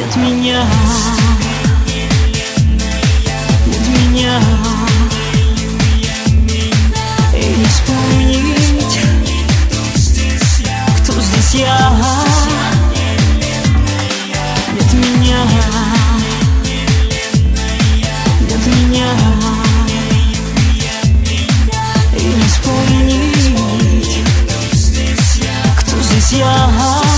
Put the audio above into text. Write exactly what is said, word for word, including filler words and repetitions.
Нет меня, нет меня, и не вспомнить, кто здесь я. Нет меня, нет меня, и не вспомнить, кто здесь я.